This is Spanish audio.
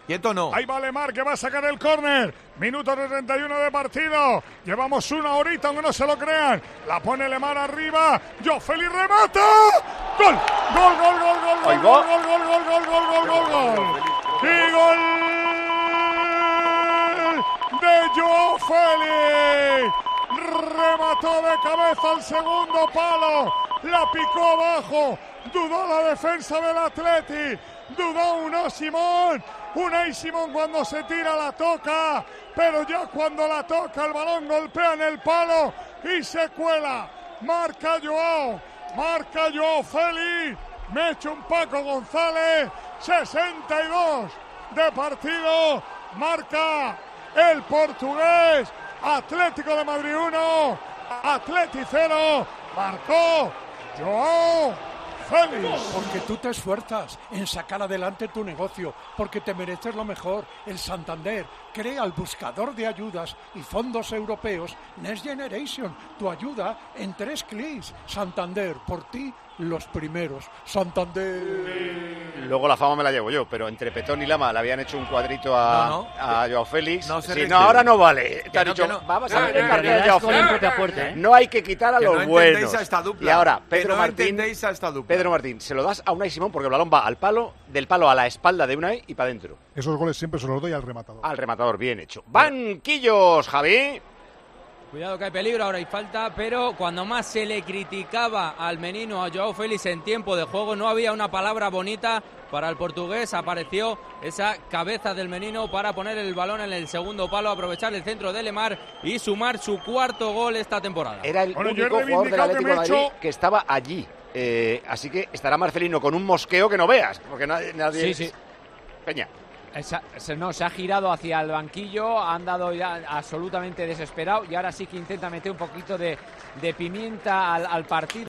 Quieto no. Ahí va Lemar que va a sacar el córner. Minuto 31 de partido. Llevamos una horita, aunque no se lo crean. La pone Lemar arriba. Joao Félix remata. ¡Gol! ¡Gol, gol, gol, gol, gol, gol, gol, gol, gol, gol, gol, gol, gol, gol! ¡Y gol de Joao Félix! Remató de cabeza al segundo palo. La picó abajo. Dudó la defensa del Atleti. Dudó Unai Simón. Unai Simón cuando se tira la toca, pero ya cuando la toca el balón golpea en el palo y se cuela. Marca Joao Félix. Me echa un Paco González. 62 de partido. Marca el portugués. Atlético de Madrid 1, Atleti 0. Marcó Joao Félix. Porque tú te esfuerzas en sacar adelante tu negocio, porque te mereces lo mejor. El Santander crea el buscador de ayudas y fondos europeos Next Generation. Tu ayuda en 3 clics. Santander, por ti los primeros. Santander. Luego la fama me la llevo yo, pero entre Petón y Lama le habían hecho un cuadrito a Joao Félix. No, ahora no vale. Te han dicho, no. vamos a ver En realidad es con el propio aporte, ¿eh? No hay que quitar a los buenos. A esta dupla. Y ahora, Que Pedro no Martín, entendéis a esta dupla. Pedro Martín, se lo das a Unai Simón porque el balón va al palo, del palo a la espalda de Unai y para adentro. Esos goles siempre se los doy al rematador. Al rematador, bien hecho. Banquillos, Javi. Cuidado que hay peligro, ahora hay falta, pero cuando más se le criticaba al menino, a Joao Félix en tiempo de juego, no había una palabra bonita para el portugués. Apareció esa cabeza del menino para poner el balón en el segundo palo, aprovechar el centro de Lemar y sumar su 4º gol esta temporada. Era el único jugador del Atlético de Madrid que estaba allí. Así que estará Marcelino con un mosqueo que no veas, porque nadie... Sí. Peña. Se ha girado hacia el banquillo, ha andado ya absolutamente desesperado y ahora sí que intenta meter un poquito de pimienta al partido.